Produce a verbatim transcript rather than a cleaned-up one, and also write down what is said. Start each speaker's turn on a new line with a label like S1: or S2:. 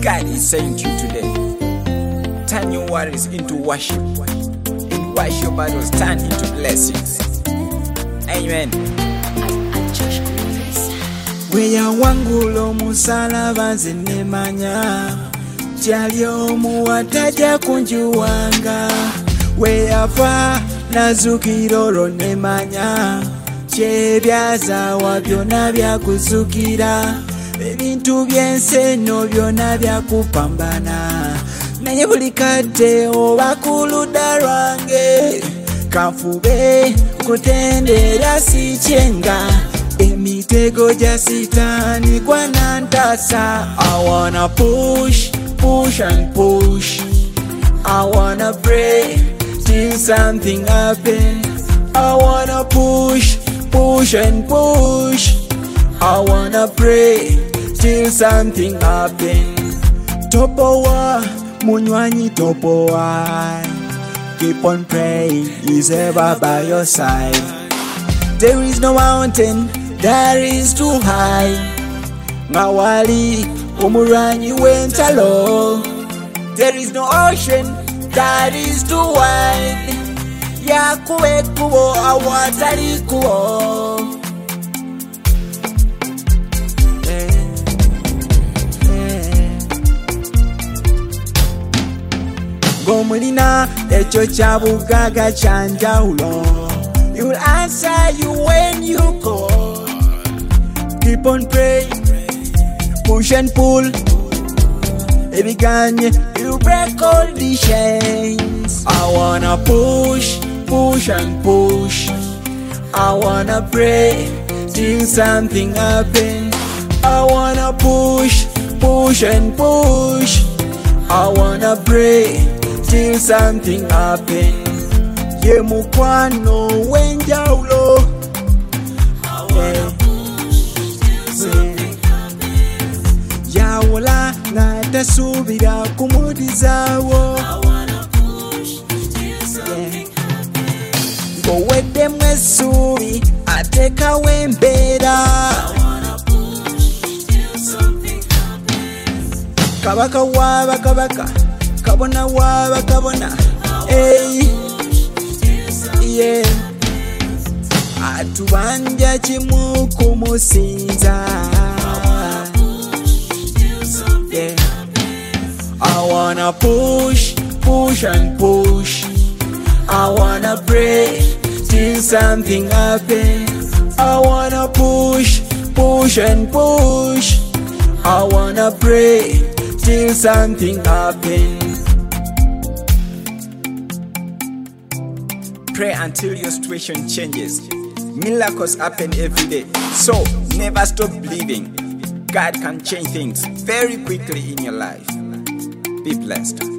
S1: God is saying to you today, turn your worries into worship, and watch your battles turn into blessings. Amen.
S2: Weya wangulo musalaba nze nemanya tyali omu watajja kunjuwanga. Weyava nazukira olwo nemanya kyebyazaawa byonna byakuzukira. Ebintu byensi eno byonna byakupambana, naye buli kadde oba ku ludda lwange. Kanfube kutendera sikyenga, emitego gya sitaani gwanantasa. I wanna push, push and push. I wanna pray till something happens. I wanna push, push and push. I wanna pray till something happens. Topowa, munywanyi topowa. Keep on praying, he's ever by your side. There is no mountain that is too high. Ngawali umuranyi wentalo. There is no ocean that is too wide. Yakuwe kubo awatali kubo. Gomulina ekyo kyabugaga kyanjawulo. He will answer you when you call. Keep on praying, push and pull. Ebiganye, you break all the chains. I wanna push, push and push. I wanna pray till something happens. I wanna push, push and push. I wanna pray till something happens. Ye mukwano wenjawulo. Yeah. Yawula nga tasubira kumudizaawo. Ng'oweddemu essuubi ateekawo embeera. Kabaka wa bakabaka, kabona wa bakabona. Hey, yeah. Atubanja kimu kumusinza. Yeah. I wanna push, push and push. I wanna pray till something happens. I wanna push, push and push. I wanna pray till something happens.
S1: Pray until your situation changes. Miracles happen every day, so never stop believing. God can change things very quickly in your life. Be blessed.